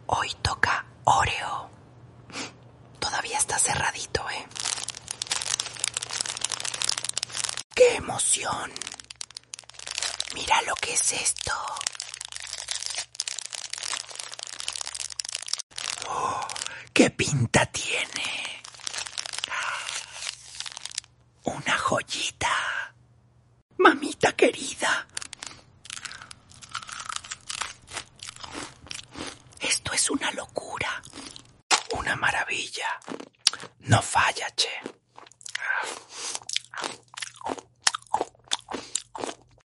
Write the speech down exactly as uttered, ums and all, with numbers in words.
Hoy toca Oreo. Todavía está cerradito, ¿eh? ¡Qué emoción! Mira lo que es esto. Oh, ¡qué pinta tiene! Una joyita. Mamita querida. Esto es una locura. Una maravilla. No falla, che.